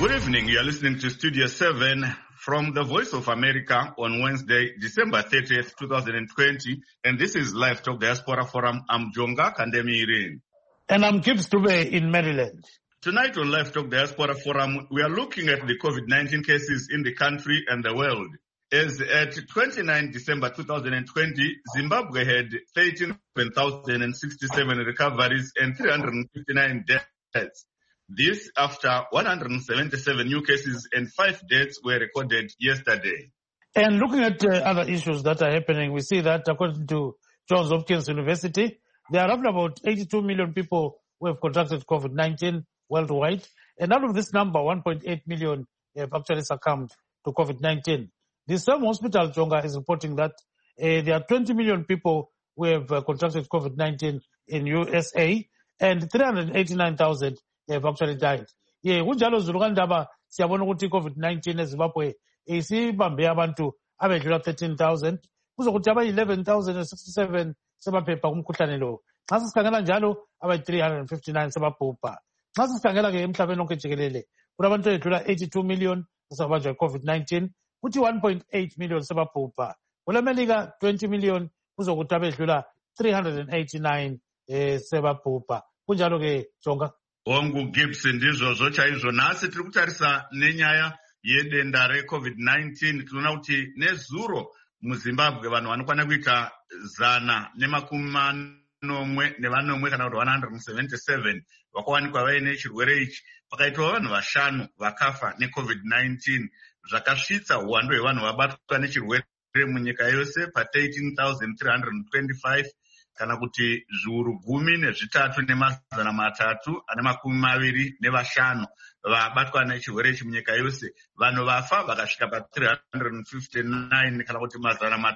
Good evening. You are listening to Studio 7 from the Voice of America on Wednesday, December 30th, 2020. And this is Live Talk Diaspora Forum. I'm Jonga Kandemi. And I'm Gibbs Dube in Maryland. Tonight on Live Talk Diaspora Forum, we are looking at the COVID-19 cases in the country and the world. As at 29 December 2020, Zimbabwe had 13,067 recoveries and 359 deaths. This after 177 new cases and 5 deaths were recorded yesterday. And looking at other issues that are happening, we see that according to Johns Hopkins University, there are roughly about 82 million people who have contracted COVID-19 worldwide. And out of this number, 1.8 million have actually succumbed to COVID-19. The same hospital, Jonga, is reporting that there are 20 million people who have contracted COVID-19 in USA and 389,000 have actually died. Kunjalo Zulukandaba siyabona ukuthi COVID-19 eZimbabwe isibambe abantu abedlula 13,000 kuzokuthi aba 11,067 sebaphepha kumkhuhlane lo. Xa sikhangela njalo aba 359 sebabhubha. Xa sikhangela ke emhlabeni wonke jikelele kunabantu edlula 82 million asabanjwa iCovid-19 kuthi 1.8 million sebabhubha. KweleMelika 20 million kuzokuthi abedlula 389 sebabhubha. Kunjalo ke Jonga. Ongu Gibson ndizvo chaizvo. Nasi tiri kutarisa nenyaya yedenda reCovid-19. Tinoona kuti nezuro muZimbabwe vanhu vanokwana kuita 190 kana kuti 177 vakawanikwa vaine chirwere ichi. Pakaitwa vanhu 5 vakafa neCovid-19. Zvakasvitsa uwandu hwevanhu vabatwa nechirwere munyika yose pa 13,325 kana kuti zviuru 13,325 vabatwa nechirwere ichi munyika yose. Vanhu vafa vakasvika pa 359 kana kuti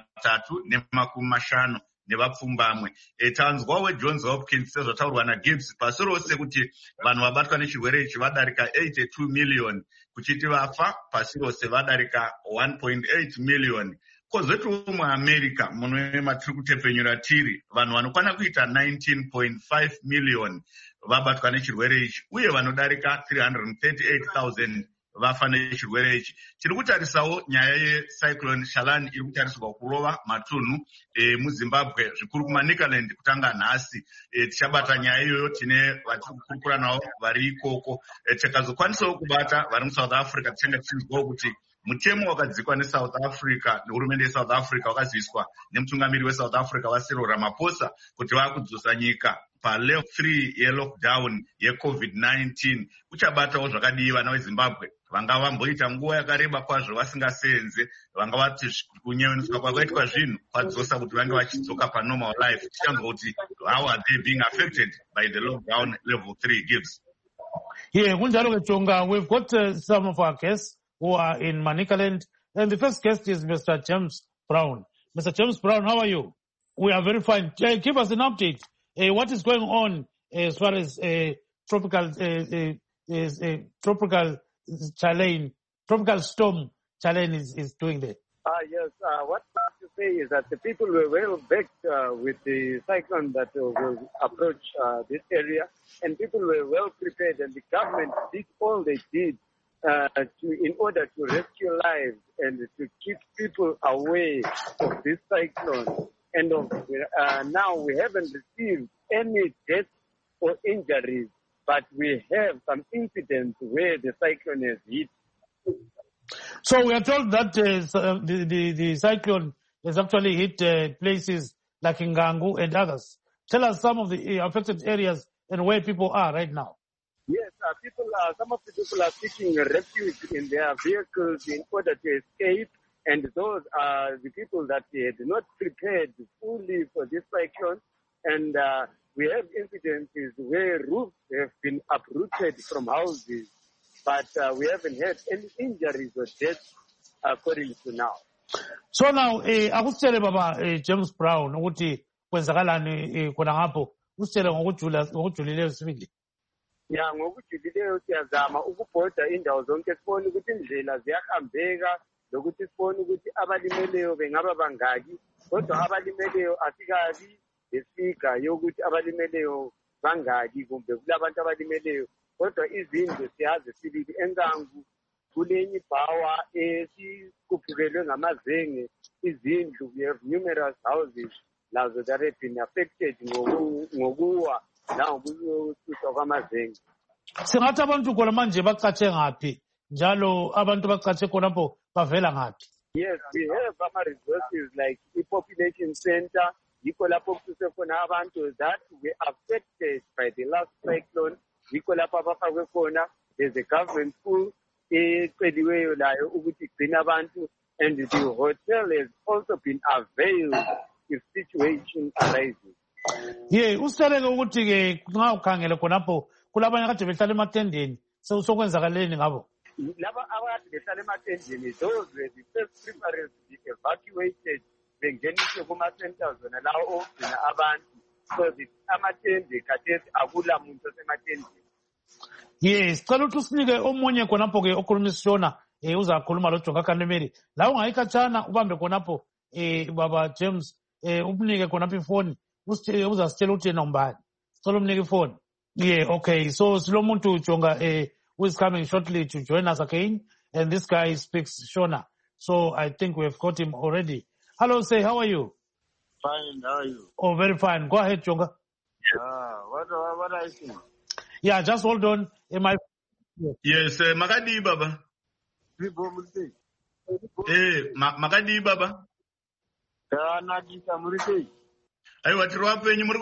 350 nevapfumbamwe. Tanzwa weJohns Hopkins sezvataurwa naGibbs pasi rose kuti vanhu vabatwa nechirwere ichi vadarika 82 million, kuchiti vafa pasi rose vadarika 1.8 million. Kozvetu muAmerica muno matiri kutepfenyura tiri vanhu vanokwana kuita 19.5 million vabatwa nechirwere ichi uye vanodarika 338,000 vafa nechirwere ichi. Tiri kutarisawo nyaya yecyclone Shalani iri kutarisirwa kurova matunhu muZimbabwe zvikuru kuManicaland kutanga nhasi. Tichabata nyaya iyoyo tine vatiri kukurukura navo vari ikoko. Tikazokwanisawo kubata vari muSouth Africa tichange tichinzwawo kuti mutemo wakadzikwa neSouth Africa nehurumende yeSouth Africa wakaziviswa nemutungamiri weSouth Africa waCyril Ramaphosa kuti vakudzosa nyika palevel 3 yelockdown yeCovid-19. Uchabatawo zvakadii vana veZimbabwe vanga vamboita nguva yakareba kwazvo vasingasenze, vanga vati kunyeveniswa kwakaitwa zvinhu kwadzosa kuti vange vachidzoka panormal life. Tichanzwa kuti how are they being affected by the lockdown level 3 gives. Kunjalo ke Jonga, we've got some of our guests who are in Manicaland. And the first guest is Mr. James Brown. Mr. James Brown, how are you? We are very fine. Give us an update. What is going on as far as tropical storm Chalene is doing there? Yes, what I have to say is that the people were well backed with the cyclone that will approach this area, and people were well prepared, and the government did all they did in order to rescue lives and to keep people away of this cyclone. And now we haven't received any deaths or injuries, but we have some incidents where the cyclone has hit. So we are told that the cyclone has actually hit places like Ngangu and others. Tell us some of the affected areas and where people are right now. Yes, some of the people are seeking refuge in their vehicles in order to escape, and those are the people that had not prepared fully for this cyclone. And we have incidences where roofs have been uprooted from houses, but we haven't had any injuries or deaths according to now. So now, akusitshele baba James Brown ukuthi kwenzakalani khona ngapho, usitshele ngokujulileyo sibili. Ya ngokujulileyo siyazama ukubhoda indawo zonke sibone ukuthi indlela ziyahambeka lokuthi sibone ukuthi abalimeleyo bengaba bangaki, kodwa abalimeleyo asikabi lesiga yokuthi abalimeleyo bangaki kumbe kulabantu abalimeleyo kodwa izindlu siyazi sibili enkangu kulenye ibhawa esikuphukelwe ngamazenge izindlu. We have numerous houses lazo that have been affected ngokuwa nangokususwa kwamazenge. Singathi abantu khona manje bacatshe ngaphi njalo abantu bacatshe khonapho bavela ngaphi? Yes, we have ama-resources like i-population center. Yikho lapho kususe khona abantu that were affected by the last cyclone. Yikho lapho abafakwe khona. There's a government school eceliweyo layo ukuthi igcine abantu, and the hotel has also been availed if situation arises. Yeah, usitshele-ke ukuthi-ke nxa ukhangele khonapho kulabanye kade behlala ematendeni sokwenzakaleni ngabo? Laba abakade behlala ematendeni, those were the first preference to be evacuated bengeniswe kuma-centers wona lawo okugcina abantu. So amatende khathesi akula muntu osematendeni. Yes, cela ukuthi usinike omunye khonapho-ke okhuluma isiShona uzakhuluma lo Jonga Kanemeli. La ungayikhatshana ubambe khonapho Baba James umnike khonapho ifoni uzasitshela ukuthi yena umbani. Cela umnike ifoni. Yeah, okay. So silomuntu Jonga who is coming shortly to join us again, and this guy speaks Shona. So I think we have got him already. Hello, say, how are you? Fine, how are you? Oh, very fine. Go ahead, Jonga. What are you saying? Yeah, just hold on. Yes, Makadi Baba. Makadi Baba. Aiwa tiri wapenyu muri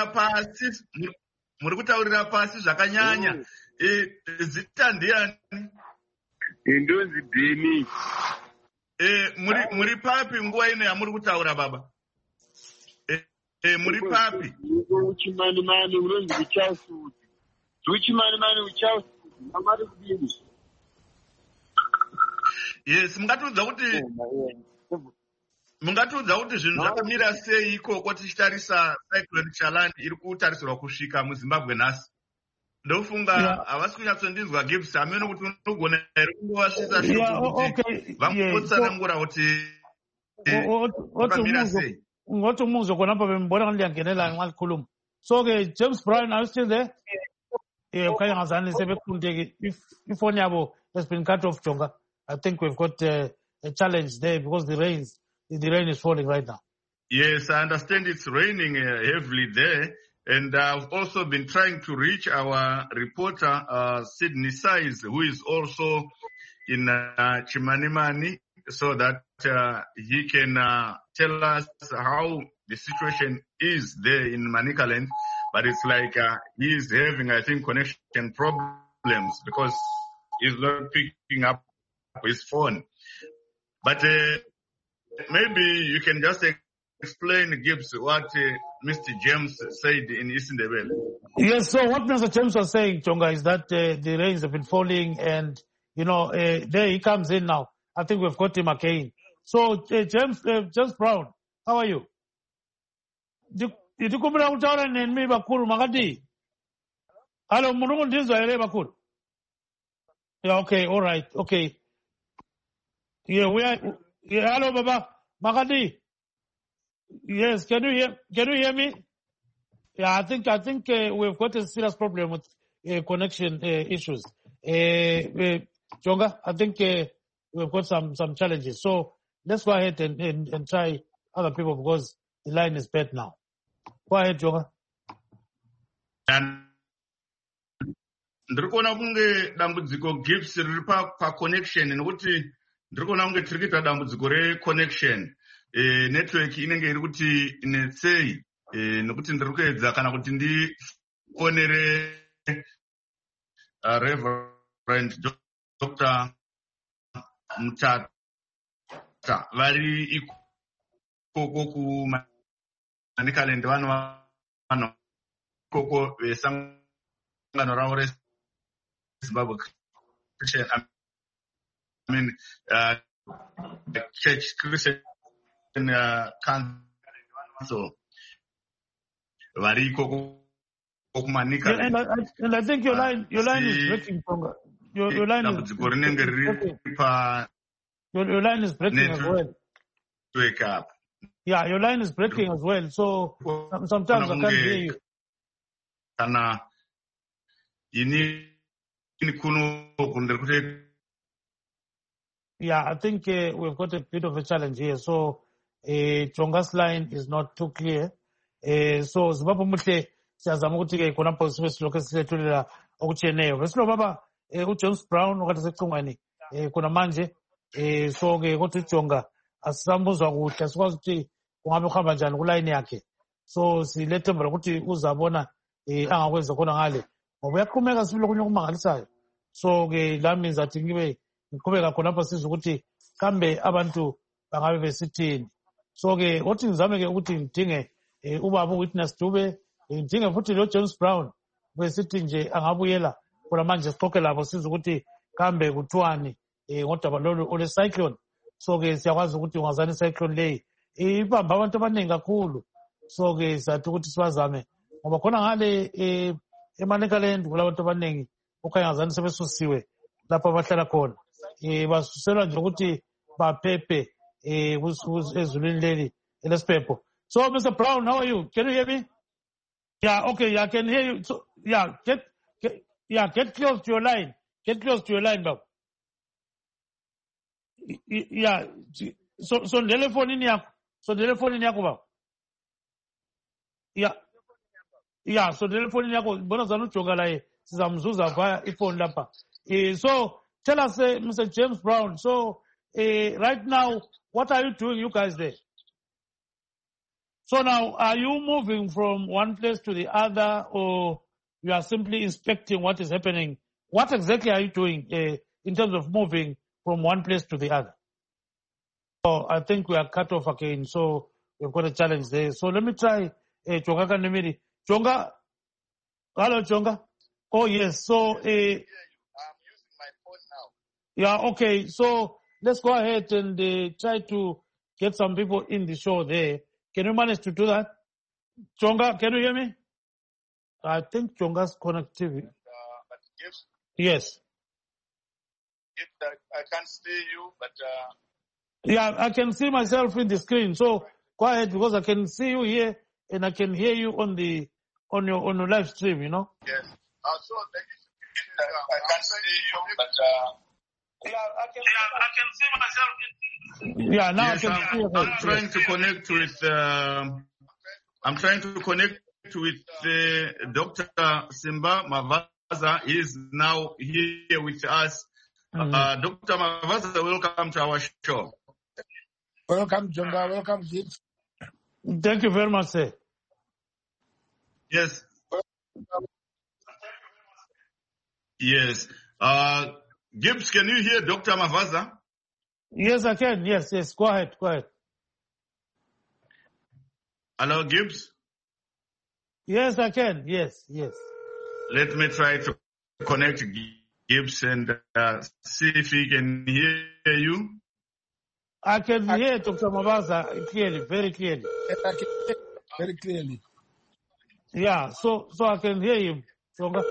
kutaurira pasi zvakanyanya. Zita ndiani? Ndonzi Deni. Muri papi nguva ino yamuri kutaura baba? Muri papi? Uchimani unonzi kuchausuti. Uchimani uchausuti. Mamari kudini. Yes, mungatiudza kuti zvinhu zvakamira sei ikoko tichitarisa cyclone Chalani iri kutarisirwa kusvika muZimbabwe nhasi? Ndofunga havasi kunyatsondinzwa Gibbs amene kuti unogona here kungovasvisa shoko kuti vangotsanangura kuti vakamira sei. Ngothi umuzwe khonapho bembona ngathi liyangenela nxa likhuluma. So-ke James Brown, are you still there? Ukhanya ngazani sebekhundeke ifoni yabo has been cut off, Jonga. I think we've got a challenge there because the rain is falling right now. Yes, I understand it's raining heavily there. And I've also been trying to reach our reporter, Sydney Size, who is also in Chimanimani, so that he can tell us how the situation is there in Manicaland. But it's like he's having, I think, connection problems because he's not picking up his phone. But maybe you can just explain, Gibbs, what Mr. James said in Isindebele. Yes, so what Mr. James was saying, Jonga, is that the rains have been falling and, there he comes in now. I think we've got him again. So, James Brown, how are you? Ndikumira kutaura nemi bakuru makati. Hello, munungu ndizwa ere bakuru. Yeah, okay, all right, okay. Yeah, hello, Baba Makati. Yes, can you hear me? Yeah, I think we've got a serious problem with connection issues. Jonga, I think we've got some challenges. So let's go ahead and try other people because the line is bad now. Go ahead, Jonga. Ndiri kuona kunge dambudziko Gibbs riri pa-connection nekuti ndiri kuona kunge tiri kuita dambudziko re-connection. Network inenge iri kuti inetsei nekuti ndiri kuedza kana kuti ndifonere Reverend Dr. Mutata vari ikoko kuManicaland vano ikoko vesangano ravo reZimbabwe Christian, Church Christian Council vari ikoko kuManicaland. And I think your line is breaking, Jonga. Your line is breaking. Your line is breaking as well. Wake up. Yeah, your line is breaking as well. So sometimes I can't hear you. Kana ini kuno. Yeah, I think we've got a bit of a challenge here. So Chonga's line is not too clear. So Zimbabwe muhle siyazama ukuthi ke khonapho sibe silokho silethulela okutshiyeneyo. Besilo baba uJames Brown okade secingweni khona manje so ke kodwa uJonga asisambuzwa kuhle sikwazi ukuthi kungabe kuhamba njani kuline yakhe. So silethemba lokuthi uzabona angakwenza khona ngale ngoba uyaqhumeka sibile kunye okumangalisayo. So ke that means that ngiqhubeka khonapho sizwe ukuthi kambe abantu bangabe besithini. So ke othi ngizame ke ukuthi ngidinge ubaba uWitness Dube, ngidinge futhi lo James Brown besithi nje angabuyela khona manje sixoxe labo sizwe ukuthi kambe kuthiwani ngodaba lolu ole cyclone. So ke siyakwazi ukuthi ungazani cyclone leyi ibamba abantu abaningi kakhulu. So ke sathi ukuthi sibazame ngoba khona ngale eManicaland kulabantu abaningi okhanyazani sebesusiwe lapho abahlala khona. Basuselwa nje ukuthi baphephe ezulwini leli elesiphepho. So Mr. Brown, how are you? Can you hear me? Yeah, okay, I can hear you. So yeah, get close to your line. Get close to your line, Bob. Yeah. So telephone yakho Bob. Yeah, so telephone yakho bona zanu jonga la sizamzuza via iphone lapha. So tell us, Mr. James Brown, so right now, what are you doing, you guys there? So now, are you moving from one place to the other, or you are simply inspecting what is happening? What exactly are you doing in terms of moving from one place to the other? Oh, I think we are cut off again, so we've got a challenge there. So let me try Chonga Kanemiri. Chonga? Hello, Chonga? Oh, yes. So, yeah, okay. So let's go ahead and try to get some people in the show there. Can you manage to do that? Chonga, can you hear me? I think Chonga's connectivity. But yes. I can't see you, but yeah, I can see myself in the screen. So go ahead because I can see you here and I can hear you on your live stream. You know. Yes. So I can't see you, but. Yeah, I can see myself. Yeah, now yes, I can see you. I'm trying to connect with. I'm trying to connect with Dr. Simba Mavaza. He is now here with us. Dr. Mavaza, welcome to our show. Welcome, Jonga. Welcome, Gibbs. Thank you very much, sir. Yes. Yes. Gibbs, can you hear Dr. Mavaza? Yes, I can. Yes. Go ahead. Hello, Gibbs? Yes, I can. Yes. Let me try to connect Gibbs and see if he can hear you. I can hear Dr. Mavaza clearly, very clearly. I can hear very clearly. Yeah, so I can hear him. I can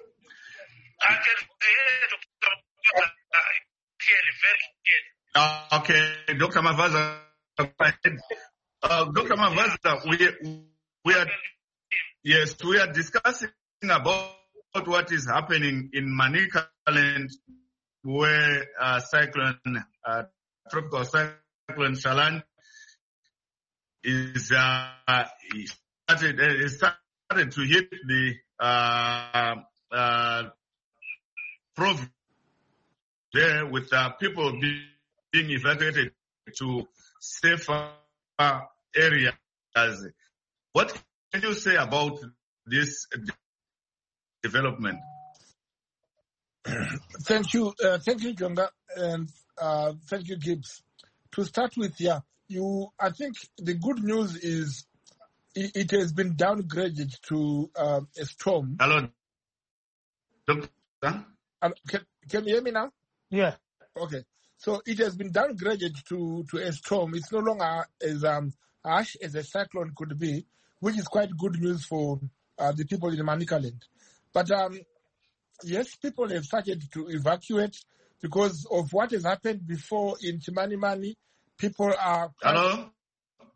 hear Dr. Mavaza clearly, very clearly. Okay, Dr. Mavaza, go ahead. Dr. Mavaza, we are discussing about what is happening in Manicaland, where tropical cyclone Shalan is started to hit the province there, with people being evacuated to safer areas. What can you say about this development? Thank you, Jonga, and thank you, Gibbs. To start with, I think the good news is it has been downgraded to a storm. Hello, Doctor. Can you hear me now? Yeah. Okay. So it has been downgraded to a storm. It's no longer as harsh as a cyclone could be, which is quite good news for the people in Manicaland. But yes, people have started to evacuate because of what has happened before in Chimanimani. People are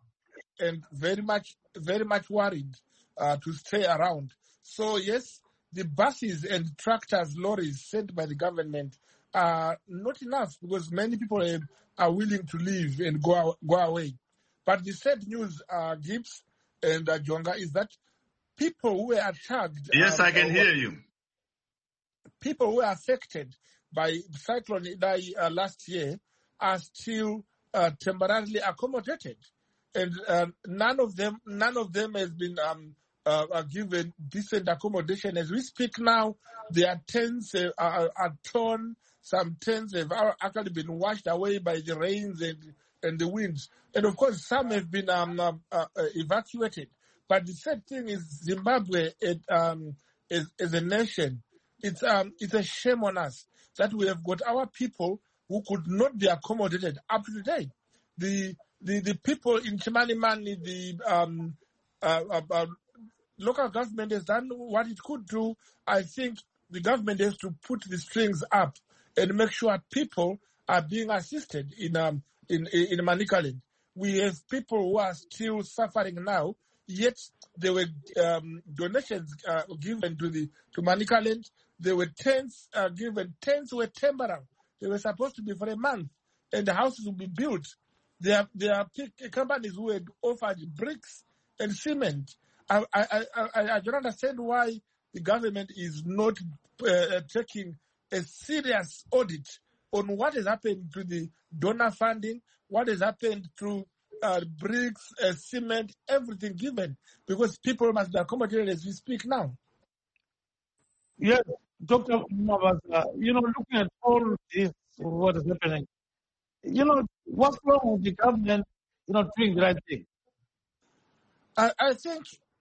and very much worried to stay around. So yes, the buses and tractors, lorries sent by the government are not enough because many people are willing to leave and go away. But the sad news, Gibbs and Jonga, is that people who were attacked. Yes, I can hear you. People who were affected by Cyclone Idai last year are still temporarily accommodated, and none of them has been given decent accommodation. As we speak now, their tents are torn. Some tents have actually been washed away by the rains and the winds, and of course some have been evacuated. But the sad thing is, Zimbabwe as a nation, it's a shame on us that we have got our people who could not be accommodated up to today. The people in Chimanimani, the local government has done what it could do. I think the government has to put the strings up and make sure people are being assisted in Manicaland. We have people who are still suffering now, yet there were donations given to Manicaland. There were tents given. Tents were temporary. They were supposed to be for a month, and the houses would be built. There are companies who had offered bricks and cement. I don't understand why the government is not taking a serious audit on what has happened to the donor funding, what has happened to bricks, cement, everything given, because people must be accommodated as we speak now. Yes, Dr. Mavas, looking at all this, what is happening, what's wrong with the government, doing the right thing? I think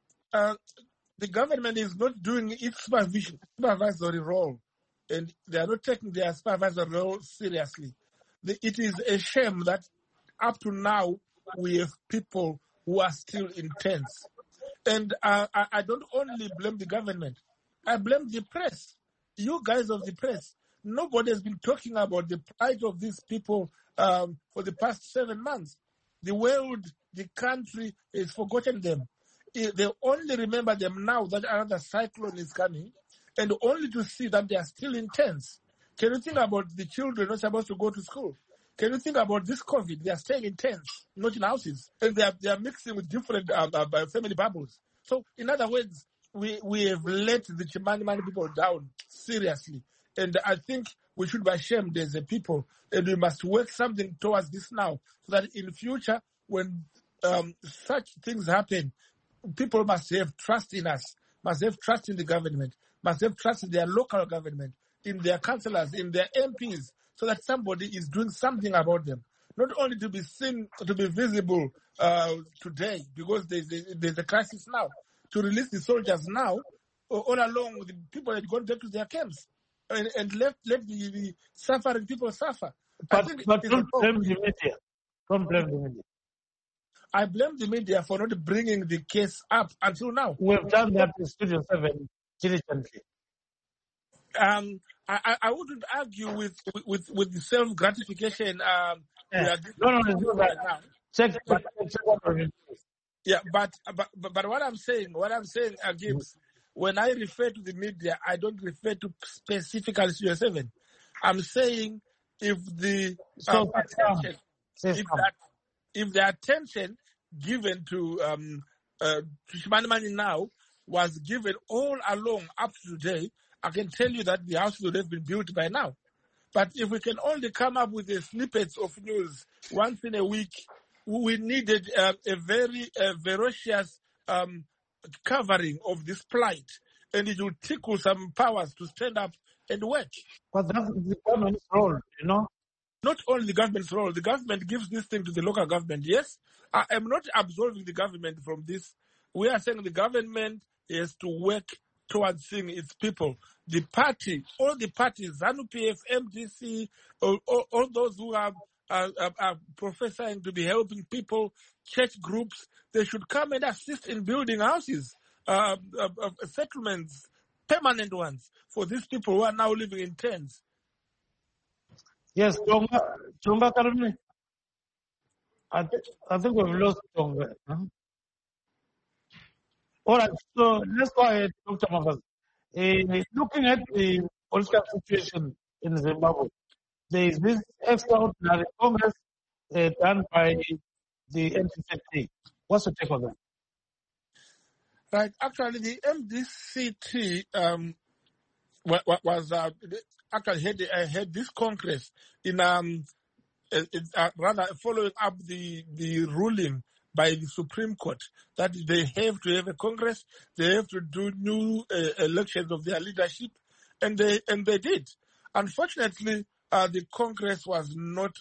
the government is not doing its supervisory role, and they are not taking their supervisory role seriously. It is a shame that up to now we have people who are still in tents. And I don't only blame the government. I blame the press. You guys of the press. Nobody has been talking about the plight of these people for the past 7 months. The world, the country has forgotten them. They only remember them now that another cyclone is coming, and only to see that they are still in tents. Can you think about the children not supposed to go to school? Can you think about this COVID? They are staying in tents, not in houses, and they are mixing with different family bubbles. So, in other words, we have let the Chimanimani people down seriously, and I think we should be ashamed as a people, and we must work something towards this now, so that in future, when such things happen, people must have trust in us, must have trust in the government, must have trust in their local government, in their councillors, in their MPs, so that somebody is doing something about them. Not only to be seen, to be visible today, because there's a crisis now, to release the soldiers now, all along with the people that go back to their camps, and let the suffering people suffer. But don't blame the media. Don't blame the media. I blame the media for not bringing the case up until now. We have done that in Studio 7 diligently. I wouldn't argue with the self-gratification. No, right now. Check what yeah, but what I'm saying, Gibbs, when I refer to the media, I don't refer to specifically Studio 7. I'm saying if the attention given to Chimanimani now was given all along up to today, I can tell you that the house would have been built by now. But if we can only come up with the snippets of news once in a week, we needed a very ferocious covering of this plight, and it will tickle some powers to stand up and work. But that's the government's role, Not only the government's role, the government gives this thing to the local government. Yes, I am not absolving the government from this. We are saying the government has to work towards seeing its people. The party, all the parties, ZANU-PF, MDC, all those who are professing to be helping people, church groups, they should come and assist in building houses, settlements, permanent ones, for these people who are now living in tents. Yes, Tonga Karuni. I think we've lost Tonga. Huh? All right, so let's go ahead, Dr. Mavas. Looking at the political situation in Zimbabwe, there is this extraordinary Congress done by the MDCT. What's your take on that? Right. Actually, the MDCT was actually had this Congress in rather following up the ruling by the Supreme Court that they have to have a Congress, they have to do new elections of their leadership, and they did. Unfortunately, the Congress was not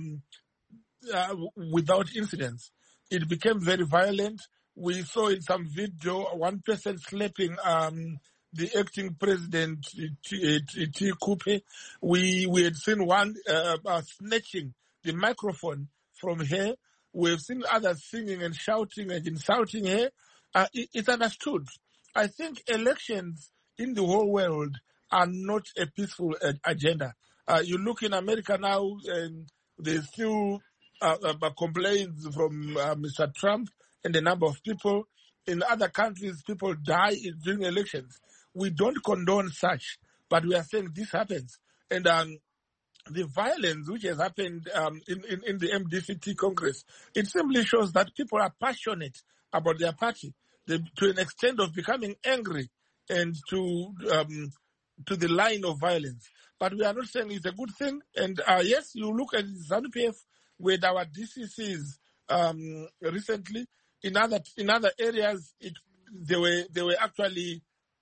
without incidents. It became very violent. We saw in some video one person slapping the acting president, T. Coupe. We had seen one snatching the microphone from her. We've seen others singing and shouting and insulting her. It's understood. I think elections in the whole world are not a peaceful agenda. You look in America now, and there's still complaints from Mr. Trump and a number of people. In other countries, people die during elections. We don't condone such, but we are saying this happens. And the violence which has happened in the MDCT Congress, it simply shows that people are passionate about their party to an extent of becoming angry and to the line of violence. But we are not saying it's a good thing. And yes, you look at ZANU-PF with our DCCs recently. In other areas, they were actually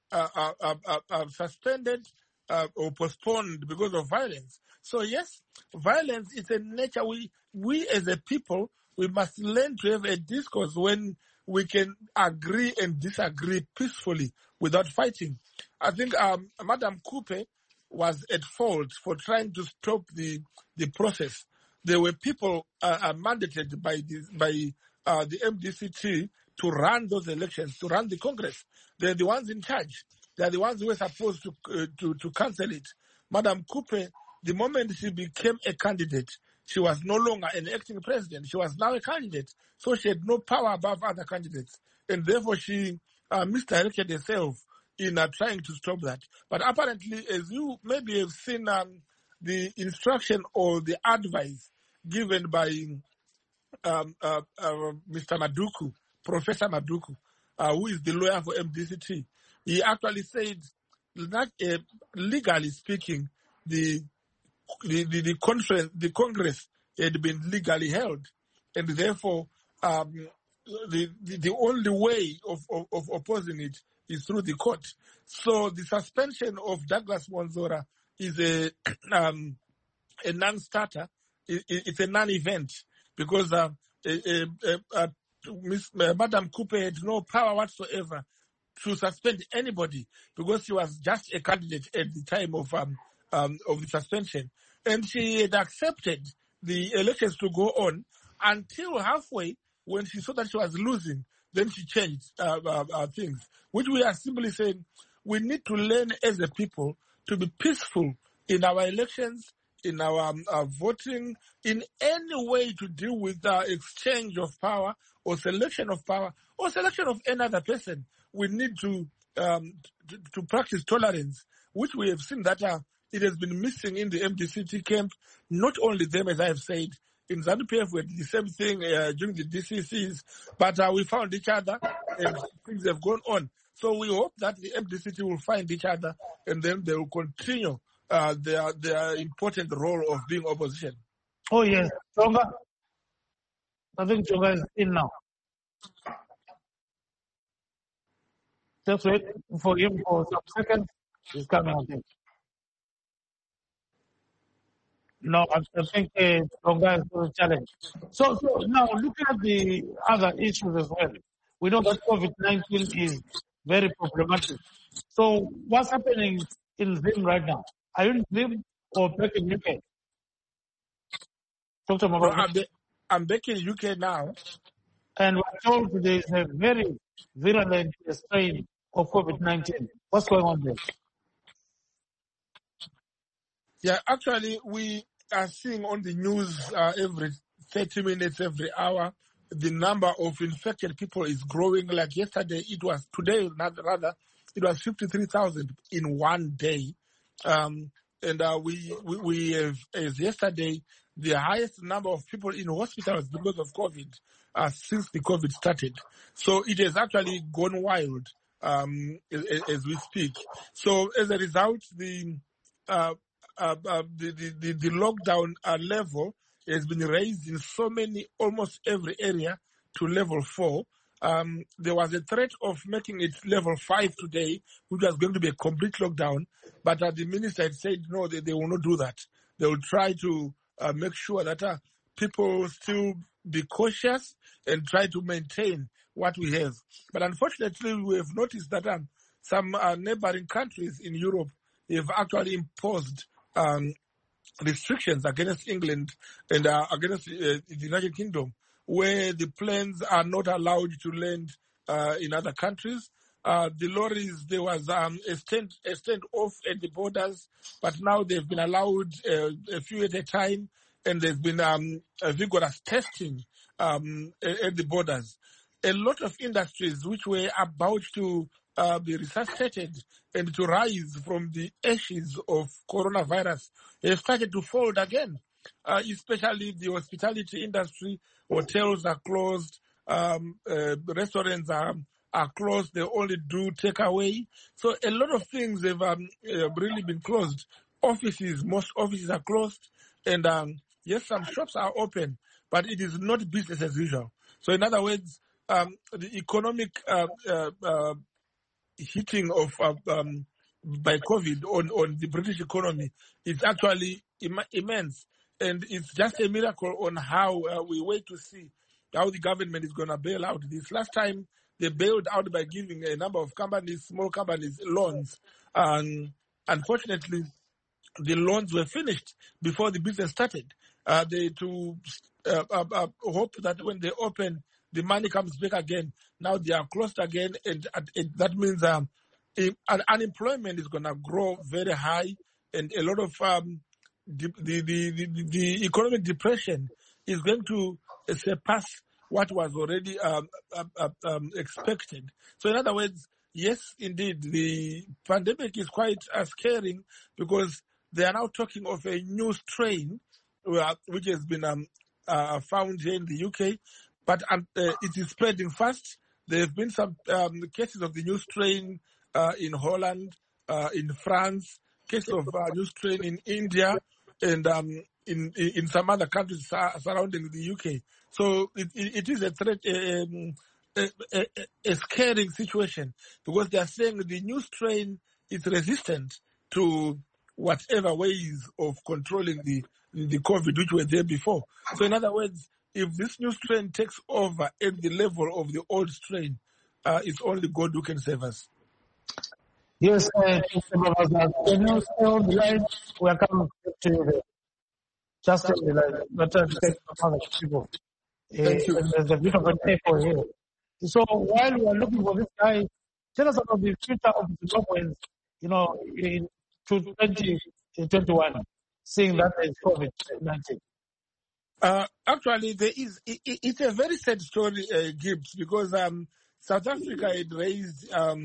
suspended or postponed because of violence. So yes, violence is a nature. We as a people, we must learn to have a discourse when we can agree and disagree peacefully without fighting. I think Madam Coupe was at fault for trying to stop the process. There were people mandated by the MDCT to run those elections, to run the Congress. They're the ones in charge. They're the ones who were supposed to cancel it. Madam Coupe, the moment she became a candidate, she was no longer an acting president. She was now a candidate. So she had no power above other candidates. And therefore she misdirected herself in trying to stop that. But apparently, as you maybe have seen the instruction or the advice given by Mr. Maduku, Professor Maduku, who is the lawyer for MDCT, he actually said that legally speaking, the Congress had been legally held, and therefore the only way of opposing it is through the court. So the suspension of Douglas Monzora is a non-starter. It's a non-event because Madam Coupe had no power whatsoever to suspend anybody because she was just a candidate at the time of the suspension, and she had accepted the elections to go on until halfway when she saw that she was losing. Then she changed things, which we are simply saying we need to learn as a people to be peaceful in our elections, in our voting, in any way to deal with the exchange of power or selection of power or selection of another person. We need to practice tolerance, which we have seen that it has been missing in the MDCT camp. Not only them, as I have said, in ZANU-PF we had the same thing during the DCCs, but we found each other and things have gone on. So we hope that the MDCT will find each other and then they will continue their important role of being opposition. Oh, yes. Chonga? I think Chonga is in now. Just wait for him for some seconds. He's coming, I think. No, I think Chonga is a challenge. So now, looking at the other issues as well, we know that COVID-19 is very problematic. So what's happening in Zim right now? Are you in Zim or back in UK? Dr. Mababa. I'm back in UK now. And we're told there is a very virulent strain of COVID-19. What's going on there? Yeah, actually, we are seeing on the news every 30 minutes, every hour, the number of infected people is growing. Like yesterday, today rather, it was 53,000 in one day. And we have, as yesterday, the highest number of people in hospitals because of COVID since the COVID started. So it has actually gone wild as we speak. So as a result, the lockdown level has been raised in so many, almost every area, to level 4. There was a threat of making it level 5 today, which was going to be a complete lockdown. But the minister had said, no, they will not do that. They will try to make sure that people still be cautious and try to maintain what we have. But unfortunately, we have noticed that some neighboring countries in Europe have actually imposed restrictions against England and against the United Kingdom, where the planes are not allowed to land in other countries. The lorries, there was a standoff at the borders, but now they've been allowed a few at a time, and there's been a vigorous testing at the borders. A lot of industries which were about to be resuscitated and to rise from the ashes of coronavirus have started to fold again, especially the hospitality industry. Hotels are closed, restaurants are closed, they only do takeaway. So a lot of things have really been closed. Most offices are closed, and yes, some shops are open, but it is not business as usual. So in other words, the economic hitting of by COVID on the British economy is actually immense, and it's just a miracle on how we wait to see how the government is going to bail out this. Last time they bailed out by giving a number of companies, small companies, loans, and unfortunately, the loans were finished before the business started. They hope that when they open, the money comes back again. Now they are closed again, and that means unemployment is going to grow very high, and a lot of the economic depression is going to surpass what was already expected. So in other words, yes, indeed, the pandemic is quite scaring, because they are now talking of a new strain which has been found here in the UK, but it is spreading fast. There have been some cases of the new strain in Holland, in France, cases of new strain in India, and in some other countries surrounding the UK. So it is a threat, a scaring situation, because they are saying the new strain is resistant to whatever ways of controlling the COVID which were there before. So in other words, if this new strain takes over at the level of the old strain, it's only God who can save us. Yes, can you stay on the line? We are coming to you there. Just on the line. But to take some other people. Thank you. There's a bit of an echo here. So while we are looking for this guy, tell us about the future of Zimbabweans, in 2021, seeing that there is COVID-19. Actually, it's a very sad story, Gibbs, because South Africa had raised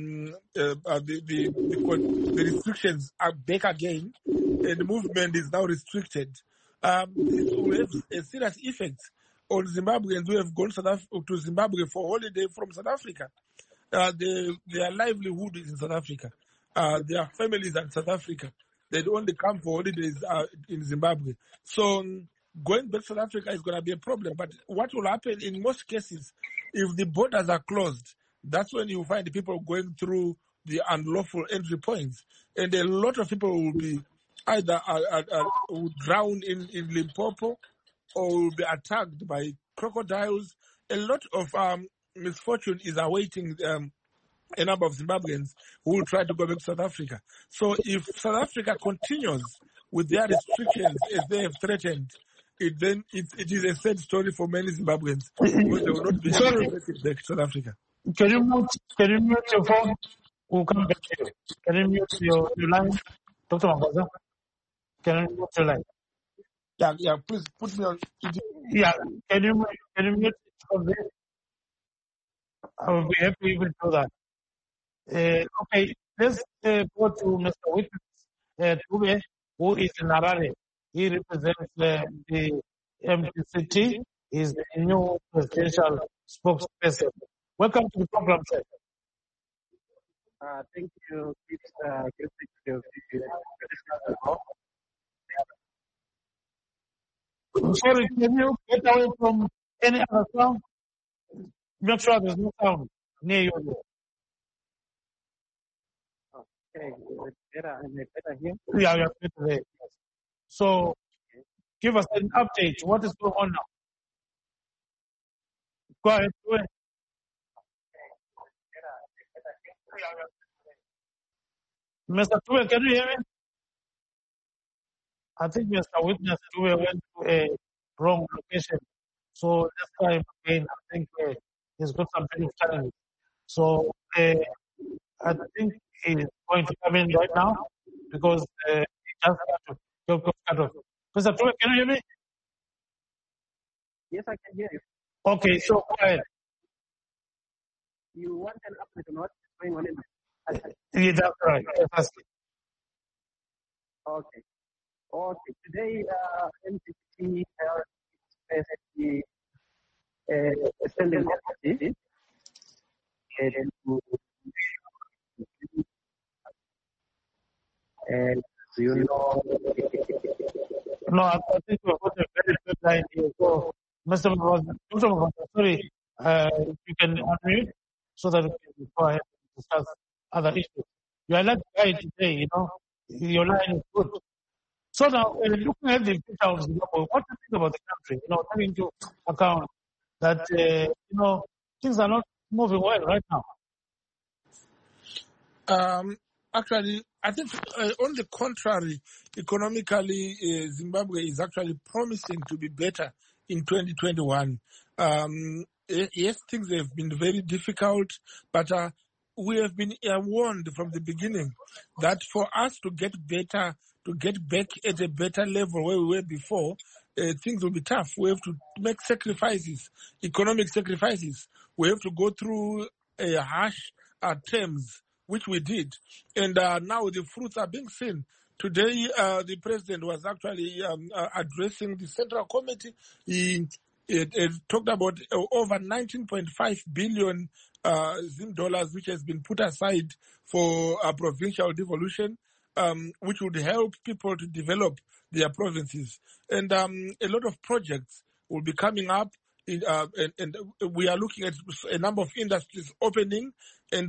the restrictions are back again, and the movement is now restricted. This will have a serious effect on Zimbabweans who have gone to Zimbabwe for holiday from South Africa. Their livelihood is in South Africa. Their families are in South Africa. They only come for holidays in Zimbabwe. So going back to South Africa is going to be a problem. But what will happen in most cases, if the borders are closed, that's when you find people going through the unlawful entry points. And a lot of people will be either will drown in Limpopo, or will be attacked by crocodiles. A lot of misfortune is awaiting a number of Zimbabweans who will try to go back to South Africa. So if South Africa continues with their restrictions as they have threatened, it is a sad story for many Zimbabweans, because they will not be able to make it back to South Africa. Can you mute your phone? We'll come back to you. Can you mute your line? Dr. Mangwaza? Can you mute your line? Yeah, please put me on. Yeah, can you mute it from there? I will be happy if you do that. Okay, let's go to Mr. Witness Dube, who is in Harare. He represents the MPCT. He's the new presidential spokesperson. Welcome to the program, sir. Thank you. Sorry, can you get away from any other sound? Make sure there's no sound near you. Okay, better here. Yeah, better there. Yes. So, give us an update. What is going on now? Go ahead. Mr. Tue, can you hear me? I think Mr. Witness Tue went to a wrong location. So this time again, I think he's got some kind of challenge. So I think he's going to come in right now because he just got to cut off. Mr. Tue, can you hear me? Yes, I can hear you. Okay, so go ahead. You want an update on what's going on in the Yeah, that's right. Yes, Okay. Okay. Today, MPC held basically a standing committee and you know. No, I think we've got a very good line here. So, Mr. Mabasa, sorry, you can unmute so that we can go ahead and discuss other issues. You are like guy today, you know, your line is good. So now, looking at the future of Zimbabwe, what do you think about the country? You know, taking into account that, you know, things are not moving well right now. Actually, I think on the contrary, economically, Zimbabwe is actually promising to be better in 2021. Yes, things have been very difficult, but we have been warned from the beginning that for us to get better, to get back at a better level where we were before, things will be tough. We have to make sacrifices, economic sacrifices. We have to go through harsh terms, which we did. And now the fruits are being seen. Today, the president was actually addressing the Central Committee. He talked about over 19.5 billion Zim dollars, which has been put aside for provincial devolution, which would help people to develop their provinces. And a lot of projects will be coming up. And we are looking at a number of industries opening. And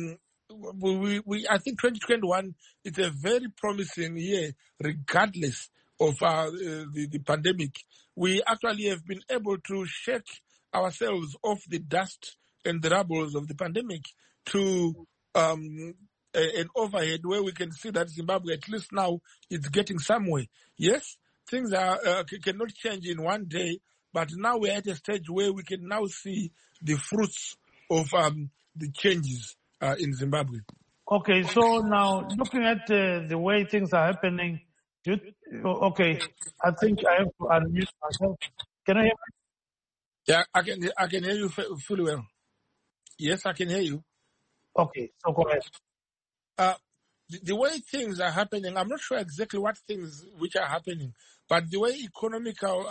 I think 2021 is a very promising year, regardless of the pandemic. We actually have been able to shake ourselves off the dust and the rubbles of the pandemic to an overhead where we can see that Zimbabwe, at least now, is getting somewhere. Yes, things cannot change in one day, but now we're at a stage where we can now see the fruits of the changes in Zimbabwe. Okay, so now looking at the way things are happening, okay, I think I have to unmute myself. Can I hear me? Yeah, I can hear you fully well. Yes, I can hear you. Okay, so go ahead. The way things are happening, I'm not sure exactly what things which are happening, but the way economical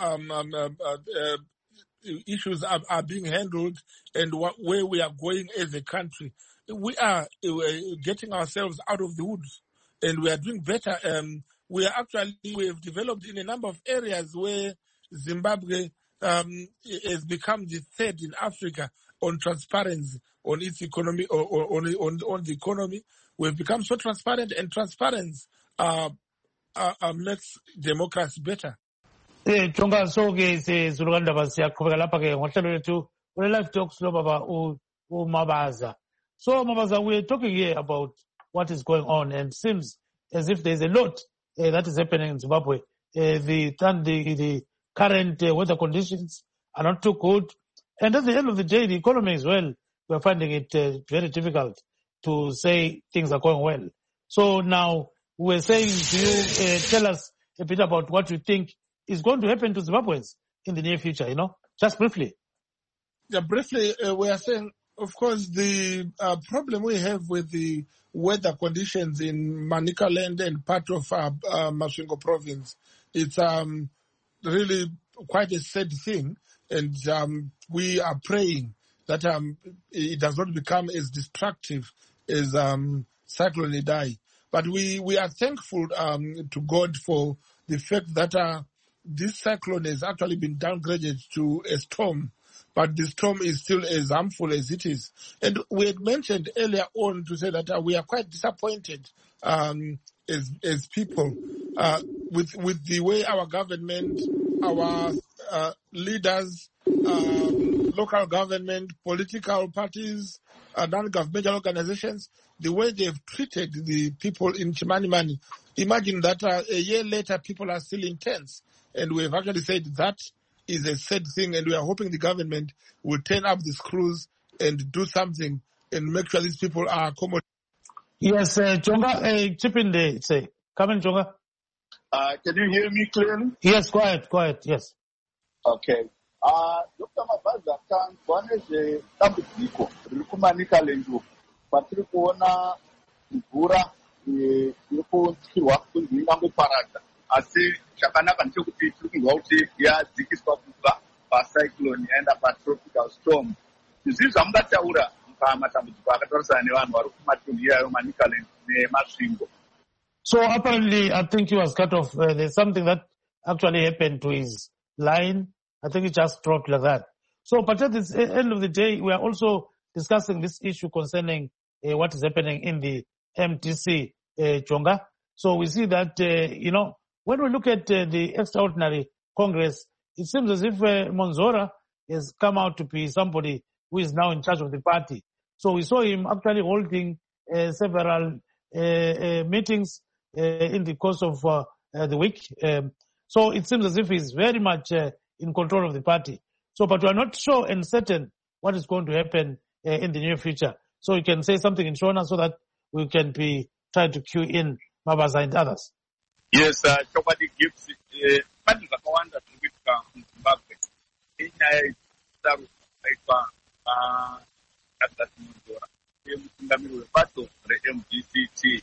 issues are being handled and where we are going as a country, we are getting ourselves out of the woods, and we are doing better. We have developed in a number of areas where Zimbabwe has become the third in Africa on transparency, on its economy, or on the economy. We've become so transparent, and transparency makes democracy better. Jonga soke sizulukanda basiyaqhubeka lapha ke ngohlelo lethu live talks lo baba uMabaza. So Mabaza, we're talking here about what is going on, and seems as if there's a lot that is happening in Zimbabwe. The current weather conditions are not too good, and at the end of the day, the economy as well, we're finding it very difficult to say things are going well. So now we're saying, do you tell us a bit about what you think is going to happen to Zimbabweans in the near future, you know, just briefly? Yeah, briefly, we are saying Of course, the problem we have with the weather conditions in Manicaland and part of Masvingo province, it's really quite a sad thing, and we are praying that it does not become as destructive as Cyclone Idai. But we are thankful to God for the fact that this cyclone has actually been downgraded to a storm, but the storm is still as harmful as it is. And we had mentioned earlier on to say that we are quite disappointed as people with the way our government, our leaders, local government, political parties, non-governmental organizations, the way they've treated the people in Chimanimani. Imagine that a year later, people are still in tents. And we have actually said that is a sad thing, and we are hoping the government will turn up the screws and do something and make sure these people are accommodated. Yes, Chonga, chip in there. Say, come in, Chonga. Can you hear me clearly? Yes, quiet, yes. Okay. Dr. Mabaza, one is a Tambiko, Rukumanika Lendu, Patrikuona, Gura, Yuko, Number Parada. I see Shakanaka and Chukuti looking out here, Zikis Papa, cyclone, and a tropical storm. You see, some Gataura, Pamatamaka, and Matumia, Manika Lendu, Masvingo. So apparently, I think he was cut off. There's something that actually happened to his line. I think it just dropped like that. So, but at the end of the day, we are also discussing this issue concerning what is happening in the MTC, Chonga. So we see that, when we look at the extraordinary Congress, it seems as if Monzora has come out to be somebody who is now in charge of the party. So we saw him actually holding several meetings in the course of the week. So it seems as if he's very much in control of the party. So, but we are not sure and certain what is going to happen in the near future. So you can say something in Shona so that we can be trying to cue in Mabaza and others. Yes, somebody gives money for Kawanda to give Zimbabwe. In MGCT,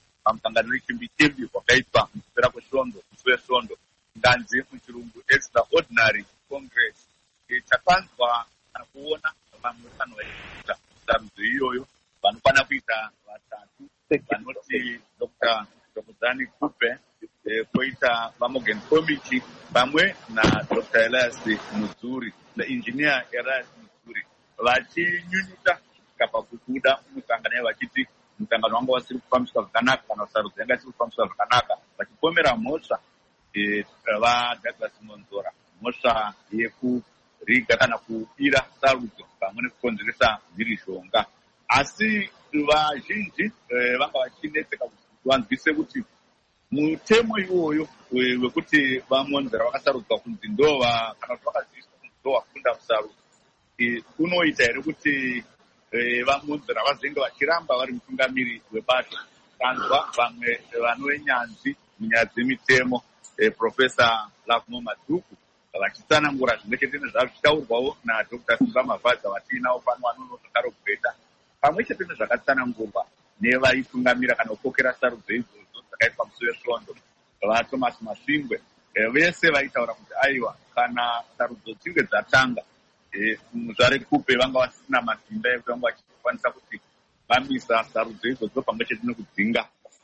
extraordinary Congress. Chakanzwa kuona vamwe sarudzo iyoyo vanofana kuita vatatu vanoti Dr. Dr. Kupe, koita vaMorgan Committee pamwe naDr. Elias Mudzuri, the engineer Elias Mudzuri, vachinyunyuta kusvika pakubuda mukangano vachiti mukangano wanga wasiri kufambiswa zvakanaka kana sarudzo yanga isiri kufambiswa zvakanaka, vachipomera mhosva vaDouglas Monzora, mhosva yekuriga kana kubira sarudzo pamwe nekukonzeresa mhirizhonga. Asi vazhinji vanga vachinetseka kuti vanzwise kuti mutemo iwoyo wekuti vaMonzora vakasarudzwa kunzi ndova kana kuti vakaziviswa kunzi ndovakunda musarudzo unoita here kuti vaMonzora vazenge vachiramba vari mutungamiri webato. Kanzwa vamwe vanonyanzvi munyaya dzemitemo Professor Lakumo Madhuku vachitsanangura zvimwe chete nezvazvo zvichitaurwawo naDr. Simba Mavhadza vatiinawo pano vanono zvakaro kubheta, pamwe chete nezvakatsanangurwa nevaitungamira kana kupokera sarudzo idzodzo dzakaitwa musi wesvondo vaThomas Masvingwe. Vese vaitaura kuti aiwa, kana sarudzo dzinge dzatanga muzvare Kupe vanga vasina masimba ekuti vanga vachikwanisa kuti vamisa sarudzo idzodzo pamwe chete nekudzinga.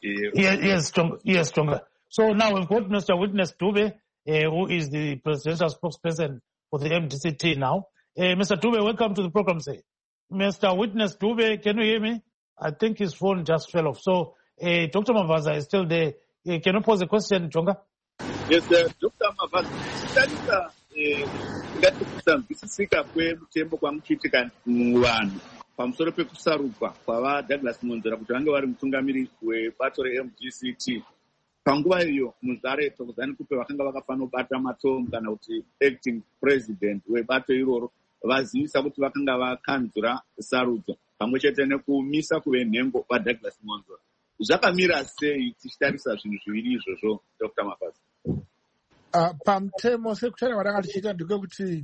Yes, Tonga. So now we've got Mr. Witness Dube, who is the presidential spokesperson for the MDCT now. Mr. Dube, welcome to the program, sir. Mr. Witness Dube, can you hear me? I think his phone just fell off. So Dr. Mavaza is still there. Can you pose a question, Chonga? Yes, Dr. Mavaza. Tarisa ngati kusamvisisika kwemutembo kwamuchiitika muvanhu pamusoro pekusarudzwa kwavaDouglas Monzora kuti vange vari mutungamiri webato reMGCT. Panguva iyo muzare Thokozani Kupe vakanga vakafanira kubata matomu kana kuti acting president webato iroro vazivisa kuti vakanga vakanzura sarudzo pamwe chete nekumisa kuve nhengo vaDouglas Monzora. Zvakamira sei tichitarisa zvinhu zviviri izvozvo, Dr. Mabaza? Pamutemo sekutara varanga tichiita ndekekuti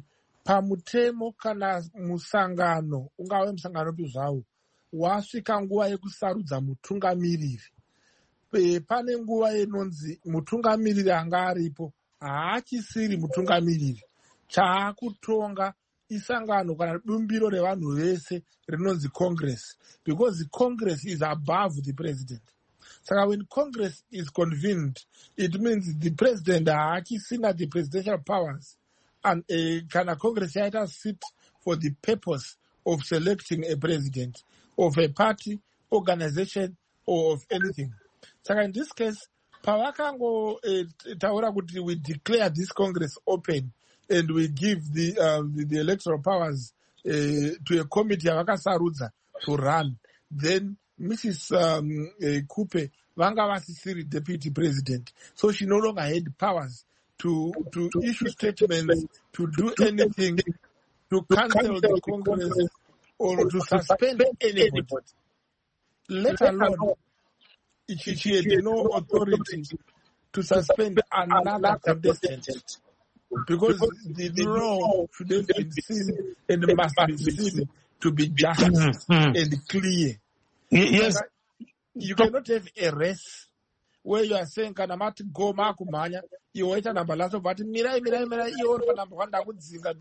pamutemo kana musangano ungave musangano upi zvawo wasvika nguva yekusarudza mutungamiriri, pane nguva inonzi mutungamiriri anga aripo haachisiri mutungamiriri, chaakutonga isangano kana bumbiro revanhu vese rinonzi Congress, because the Congress is above the president. Saka when Congress is convened, it means the president haachisina the presidential powers, and kana Congress yaita sit for the purpose of selecting a president of a party, organization, or of anything. So in this case, pavakango taura kuti we declare this Congress open and we give the electoral powers to a committee avakasarudza to run. Then Mrs. Kupe vanga vasisiri deputy president, so she no longer had powers to issue statements, to do anything, to cancel the Congress or to suspend anybody. Let alone she had no authority to suspend another contestant, because the law should have been seen and must be seen to be just and clear. Yes. You cannot have a race where you are saying kana mati go makumanya you wait number last but mirai you for number 1 ndakudzinga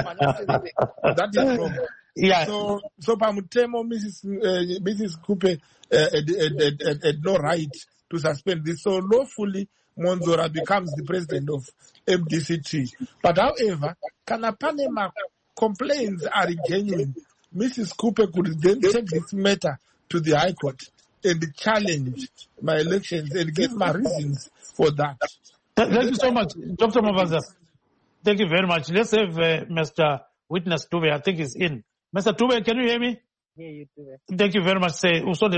that is wrong. Yeah. So pamutemo Mrs. Kupe had no right to suspend this, so lawfully Monzora becomes the president of MDCT. But however, kana panema complaints are genuine, Mrs. Kupe could then take this matter to the High Court and challenge my elections and give my reasons for that. Thank you so much, Dr. Mavaza. Thank you very much. Let's have Mr. Witness Tube. I think he's in. Mr. Tube, can you hear me? Yeah, you too. Thank you very much. So,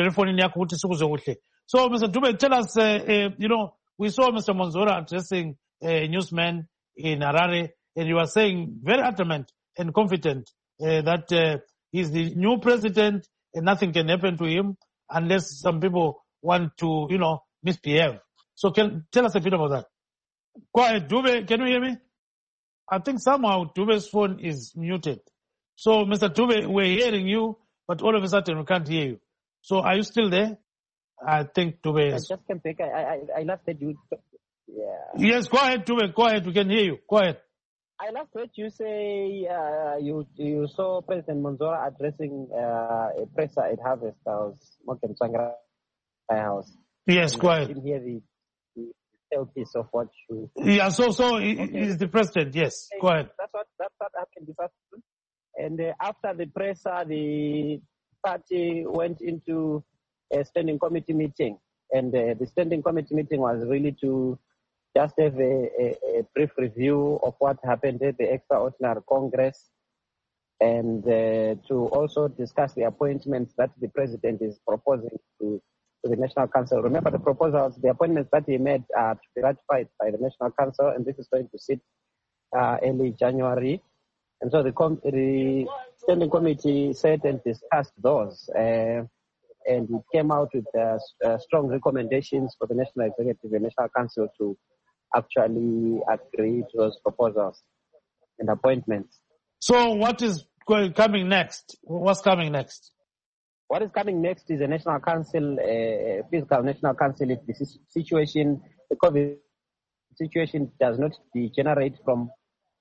Mr. Tube, tell us, we saw Mr. Monzora addressing a newsman in Harare, and you were saying very adamant and confident that he's the new president and nothing can happen to him unless some people want to, misbehave. So tell us a bit about that. Go ahead, Dube, can you hear me? I think somehow Dube's phone is muted. So, Mr. Dube, we're hearing you, but all of a sudden we can't hear you. So, are you still there? I think Dube is... I just came back. I last heard you. Yeah. Yes, go ahead, Dube. Go ahead. We can hear you. Go ahead. I last heard you say you saw President Monzora addressing a presser at Harvest House, Morgan Tsvangirai House. Yes, go ahead. I didn't hear the piece of what you... Yeah, so he's the president, yes. Go ahead. That's what happened this afternoon. And after the presser, the party went into a standing committee meeting. And the standing committee meeting was really to just have a brief review of what happened at the extraordinary Congress, and to also discuss the appointments that the president is proposing to the National Council. Remember, the proposals, the appointments that he made are to be ratified by the National Council, and this is going to sit early January. And so the standing committee sat and discussed those, and it came out with strong recommendations for the National Executive and National Council to actually agree to those proposals and appointments. So what is coming next? What's coming next? What is coming next is a National Council, a physical National Council. If the COVID situation does not degenerate from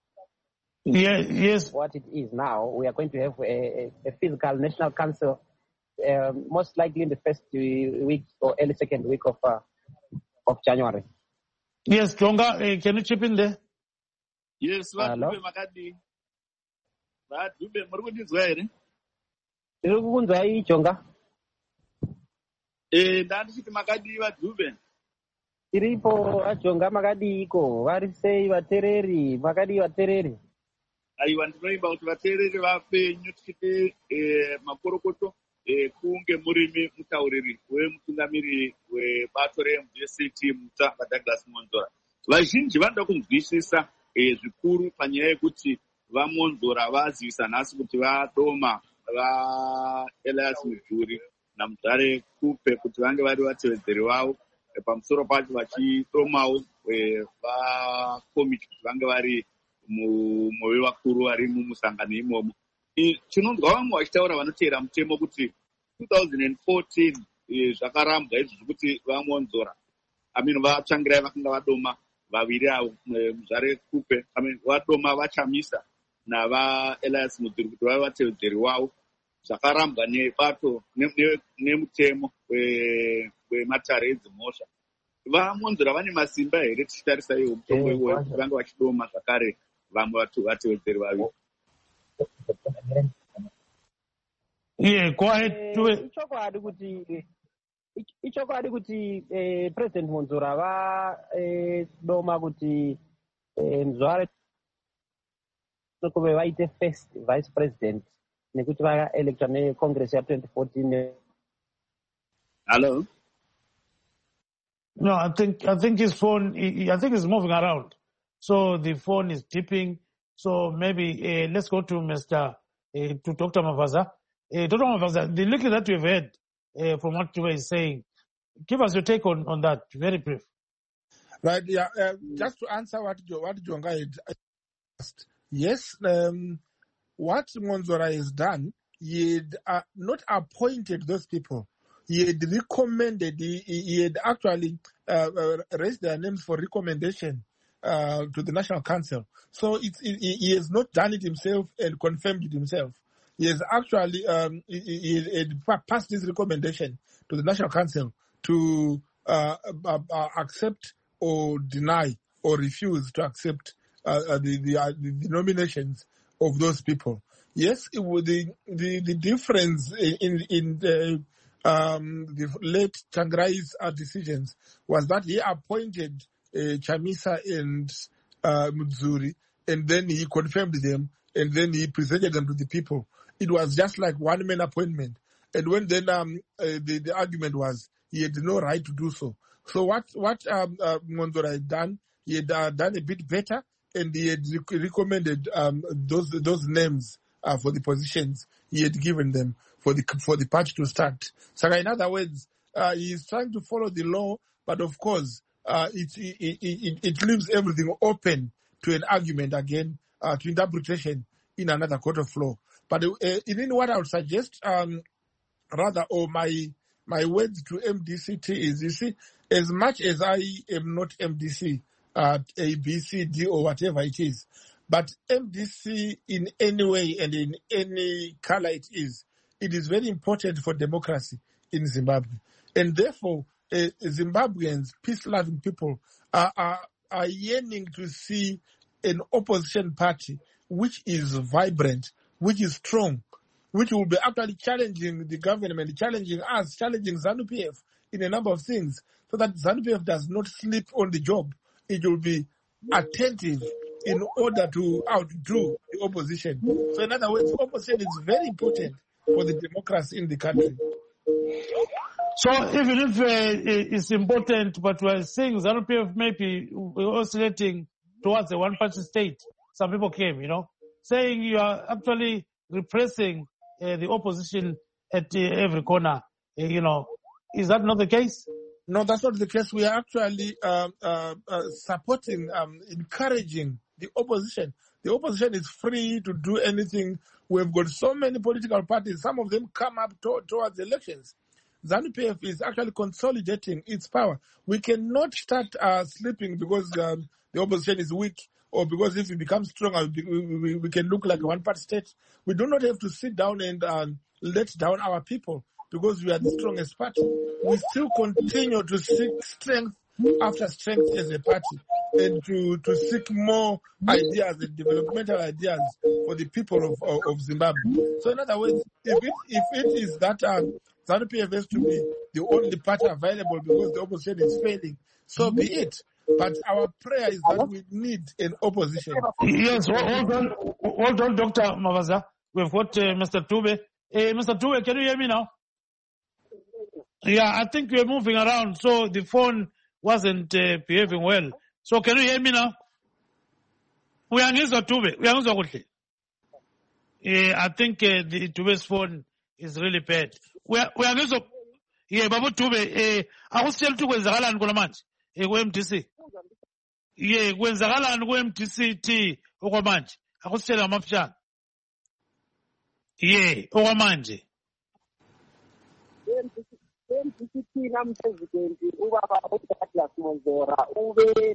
what it is now, we are going to have a physical National Council, most likely in the first week or early second week of January. Yes, Jonga, can you chip in there? Yes, Dube Makadi. Dube, Marugundizwa here. Ndikukunzwa iyi Jonga. Ndandisiti Makadi vaDube. Iripo aJonga Makadi iko. Vari sei vatereri, Makadi vatereri. Aiwa ndinoimba kuti vatereri vapenyu tichiti makorokoto kunge murimi mutauriri wemutungamiriri webato reMDCT muta vaDouglas Monzora. Vazhinji vanoda kunzwisisa zvikuru panyaya yekuti vaMonzora vazivisa nhasi kuti vadoma vaElias Mudhuri naMuzare Kupe kuti vange vari vatevedzeri vavo, pamusoro pacho vachidomawo vakomiti kuti vange vari muvakuru vari mumusangano imomo. Chinonzwa vamwe vachitaura vanotevera mutemo kuti 2014 zvakarambwa izvi zvekuti vamonzora vatsvangirai vakanga vadoma vaviri avo muzvare Kupe vadoma vaChamisa navaElias Mudzuri kuti vave vatevedzeri wavo. Zvakarambwa nebato nemutemo wematare edzimhosva. Vamonzora vane masimba here tichitarisa iwo mutombo iwoyo vanga vachidoma zvakare vamwe vatevedzeri vaviri? Yeah, go ahead. Ichokwadi kuti President Monzora vadoma kuti Mzware kuve vaite first vice president nekuti vaelectwa neCongress ya 2014. Hello? No, I think his phone, I think he's moving around. So the phone is dipping. So maybe let's go to to Dr. Mavaza. Dr. Mavaza, the little that you've heard from what you were saying, give us your take on that, very brief. Right, yeah. Just to answer what Jonga had asked. Yes, what Monzora has done, he had not appointed those people. He had recommended, he had actually raised their names for recommendation to the National Council. So he has not done it himself and confirmed it himself. He has actually he had passed this recommendation to the National Council to accept or deny or refuse to accept the nominations of those people. Yes, it was the difference in the late Tsvangirai's decisions was that he appointed Chamisa and Mudzuri, and then he confirmed them, and then he presented them to the people. It was just like one-man appointment. And when then the argument was he had no right to do so. So what Monzora had done, he had done a bit better, and he had recommended those names for the positions he had given them for the party to start. So in other words, he is trying to follow the law, but of course, it leaves everything open to an argument again, to interpretation in another court of law. But in what I would suggest, rather, or my words to MDCT is, you see, as much as I am not MDC, A, B, C, D, or whatever it is, but MDC in any way and in any color it is very important for democracy in Zimbabwe. And therefore, Zimbabweans, peace-loving people, are yearning to see an opposition party which is vibrant, which is strong, which will be actually challenging the government, challenging us, challenging ZANU-PF in a number of things, so that ZANU-PF does not sleep on the job. It will be attentive in order to outdo the opposition. So in other words, opposition is very important for the democracy in the country. So even if it's important, but we're saying ZANU-PF may be oscillating towards a one-party state. Some people came, saying you are actually repressing the opposition at every corner. Is that not the case? No, that's not the case. We are actually supporting, encouraging the opposition. The opposition is free to do anything. We've got so many political parties. Some of them come up towards elections. ZANU-PF is actually consolidating its power. We cannot start sleeping because the opposition is weak, or because if we become stronger, we can look like a one-party state. We do not have to sit down and let down our people because we are the strongest party. We still continue to seek strength after strength as a party, and to seek more ideas and developmental ideas for the people of Zimbabwe. So in other words, if it is that ZANU-PF has to be the only party available because the opposition is failing, so be it. But our prayer is that we need an opposition. Yes, hold on, Dr. Mavaza. We've got Mr. Tube. Mr. Tube, can you hear me now? Yeah, I think we're moving around, so the phone wasn't behaving well. So can you hear me now? We are Mr. Tube. We are Mr. I think the Tube's phone is really bad. We are Mr. Yeah, Babu Tube. I was still to MDC. ye kwenzakalani ku-MDC okwamanje akusitshela ngamafishane ye okwamanje MDC nam-president ubaba uDouglas Monzora ube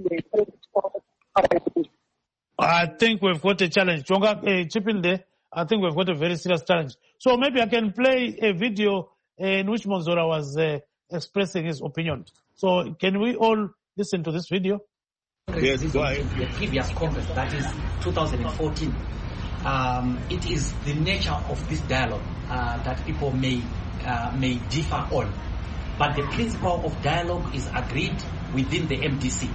I think we've got a challenge. Jonga, chip in there. I think we've got a very serious challenge. So maybe I can play a video in which Monzora was expressing his opinion. So can we all listen to this video? Yes, go ahead. The previous Congress, that is 2014, it is the nature of this dialogue that people may differ on. But the principle of dialogue is agreed within the MDC.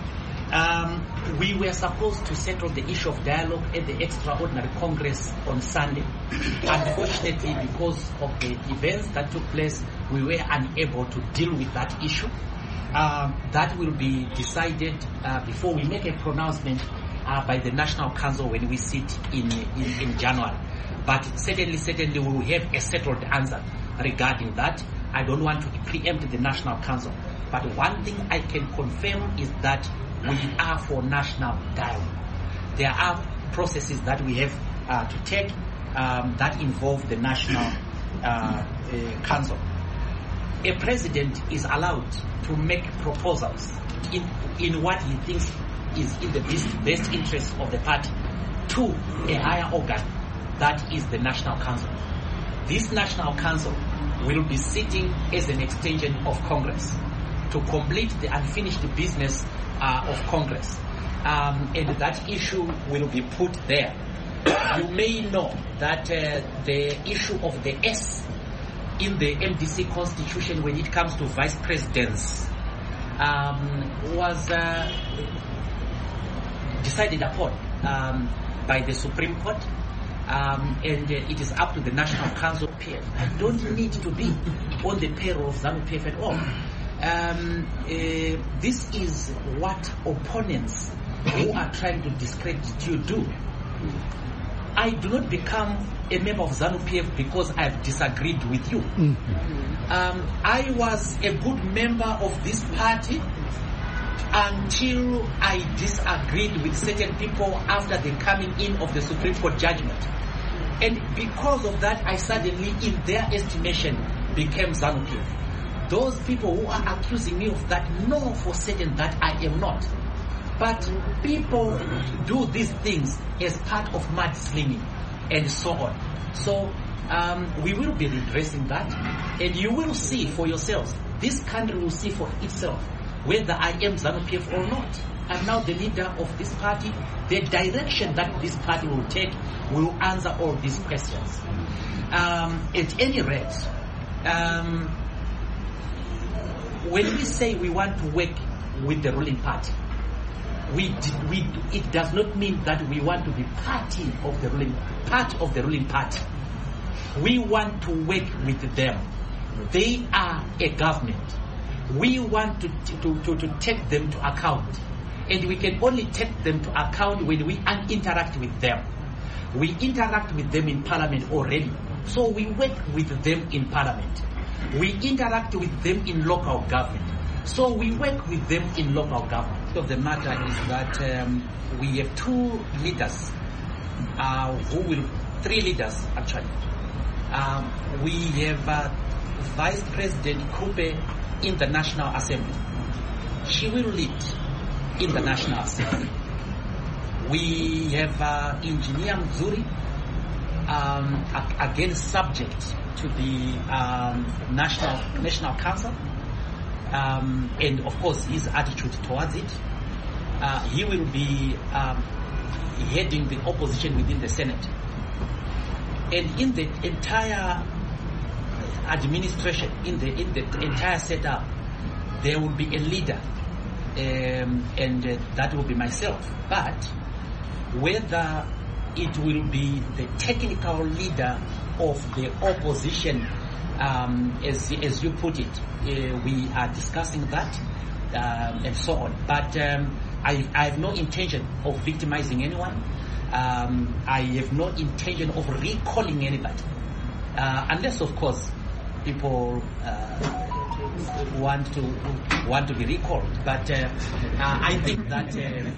We were supposed to settle the issue of dialogue at the extraordinary Congress on Sunday. Unfortunately, because of the events that took place, we were unable to deal with that issue. That will be decided before we make a pronouncement by the National Council when we sit in January. But certainly we will have a settled answer regarding that. I don't want to preempt the National Council. But one thing I can confirm is that we are for national dialogue. There are processes that we have to take that involve the National Council. A president is allowed to make proposals in what he thinks is in the best interest of the party to a higher organ, that is the National Council. This National Council will be sitting as an extension of Congress to complete the unfinished business of Congress. And that issue will be put there. You may know that the issue of the S in the MDC constitution when it comes to vice presidents was decided upon by the Supreme Court. And it is up to the National Council. I don't need to be on the payroll of ZANU-PF at all. This is what opponents who are trying to discredit you do. I do not become a member of ZANU-PF because I have disagreed with you. I was a good member of this party until I disagreed with certain people after the coming in of the Supreme Court judgment. And because of that, I suddenly, in their estimation, became ZANU-PF. Those people who are accusing me of that know for certain that I am not. But people do these things as part of mudslinging and so on. So we will be redressing that, and you will see for yourselves. This country will see for itself whether I am ZANU-PF or not. I'm now the leader of this party. The direction that this party will take will answer all these questions. At any rate, when we say we want to work with the ruling party, it does not mean that we want to be part of the ruling party. We want to work with them. They are a government. We want to take them to account. And we can only take them to account when we interact with them. We interact with them in parliament already. So we work with them in parliament. We interact with them in local government. So we work with them in local government. Of the matter is that we have two leaders, three leaders actually. We have Vice President Kupe in the National Assembly. She will lead in the National Assembly. We have Engineer Mzuri, again subject to the National Council, and of course his attitude towards it. He will be heading the opposition within the Senate. And in the entire administration, in the entire setup, there will be a leader, and that will be myself. But whether it will be the technical leader of the opposition, as you put it, we are discussing that, and so on. But I have no intention of victimizing anyone. I have no intention of recalling anybody, unless, of course, people want to be recalled. But I think that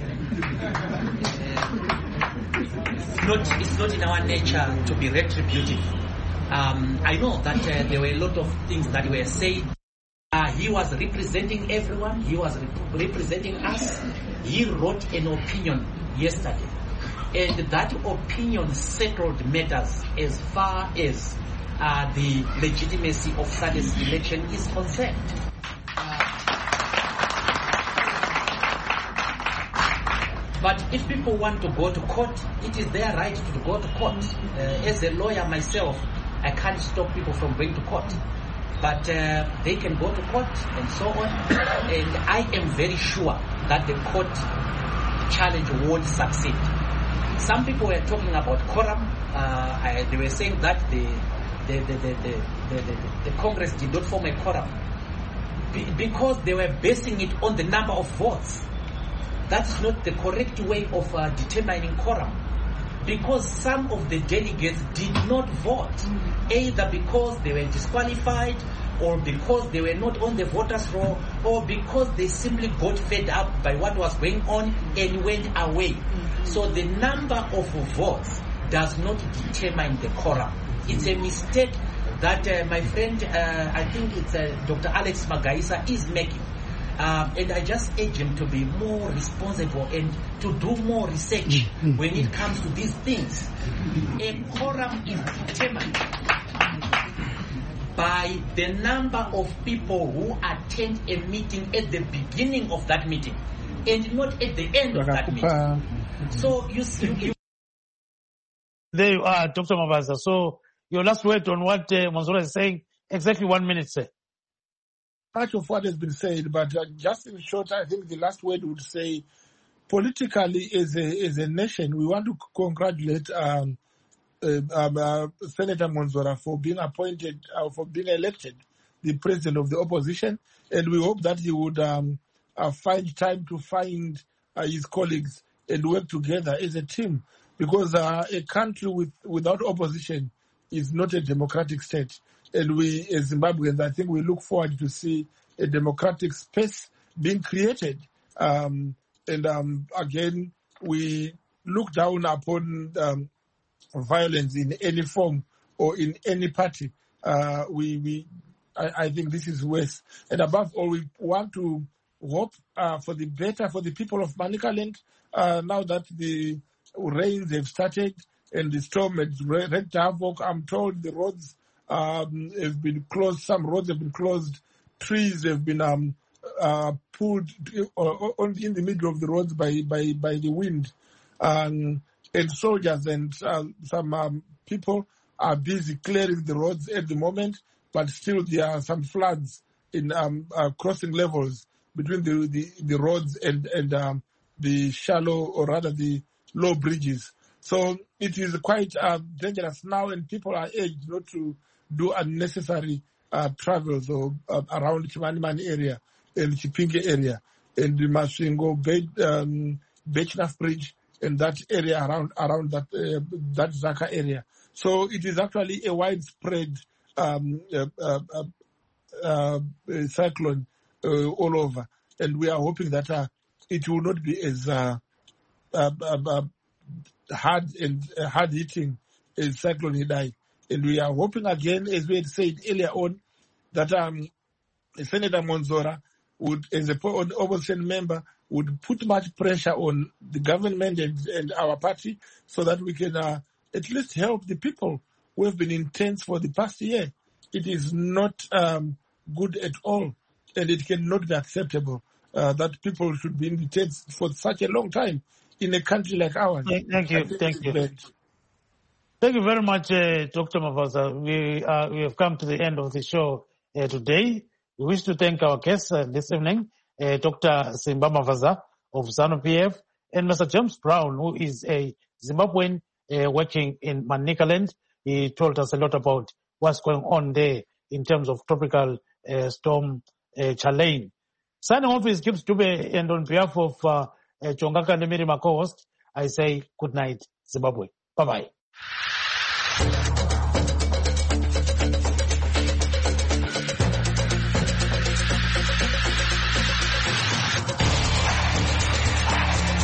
it's not in our nature to be retributive. I know that there were a lot of things that were said. He was representing everyone. He was representing us. He wrote an opinion yesterday, and that opinion settled matters as far as the legitimacy of Sunday's election is concerned. But if people want to go to court, it is their right to go to court. As a lawyer myself, I can't stop people from going to court. But they can go to court and so on. And I am very sure that the court challenge would succeed. Some people were talking about quorum. They were saying that the Congress did not form a quorum because they were basing it on the number of votes. That's not the correct way of determining quorum, because some of the delegates did not vote, either because they were disqualified, or because they were not on the voters' roll, or because they simply got fed up by what was going on and went away. So the number of votes does not determine the quorum. It's a mistake that my friend, I think it's Dr. Alex Magaisa, is making. And I just urge him to be more responsible and to do more research when it comes to these things. A quorum is determined by the number of people who attend a meeting at the beginning of that meeting and not at the end of that meeting. So you see, there you are, Dr. Mavaza. So your last word on what Monzora is saying, exactly 1 minute, sir. Much of what has been said, but just in short, I think the last word would say, politically, as a nation, we want to congratulate Senator Monzora for being appointed, for being elected the president of the opposition, and we hope that he would find time to find his colleagues and work together as a team, because a country without opposition is not a democratic state. And we, as Zimbabweans, I think we look forward to see a democratic space being created. Again, we look down upon violence in any form or in any party. I think this is worse. And above all, we want to hope for the better for the people of Manicaland. Now that the rains have started and the storm has wreaked havoc, I'm told the roads have been closed. Some roads have been closed. Trees have been pulled in the middle of the roads by the wind. And soldiers and some people are busy clearing the roads at the moment, but still there are some floods in crossing levels between the roads and the shallow, or rather the low bridges. So it is quite dangerous now, and people are urged not to do unnecessary travels or around Chimanimani area and Chipinge area and the Masvingo Bechnaf Bridge and that area around that Zaka area. So it is actually a widespread cyclone all over, and we are hoping that it will not be as hard hitting as Cyclone Idai. And we are hoping again, as we had said earlier on, that Senator Monzora would, as an opposition member, would put much pressure on the government and our party so that we can at least help the people who have been in tents for the past year. It is not good at all, and it cannot be acceptable that people should be in the tents for such a long time in a country like ours. Thank you. Thank you very much, Dr. Mavaza. We have come to the end of the show today. We wish to thank our guests this evening, Dr. Simba Mavaza of ZANU-PF, and Mr. James Brown, who is a Zimbabwean working in Manicaland. He told us a lot about what's going on there in terms of tropical storm Charlene. Signing off is Gibbs Dube, and on behalf of Chongaka Nemiri, my co-host, I say good night, Zimbabwe. Bye-bye.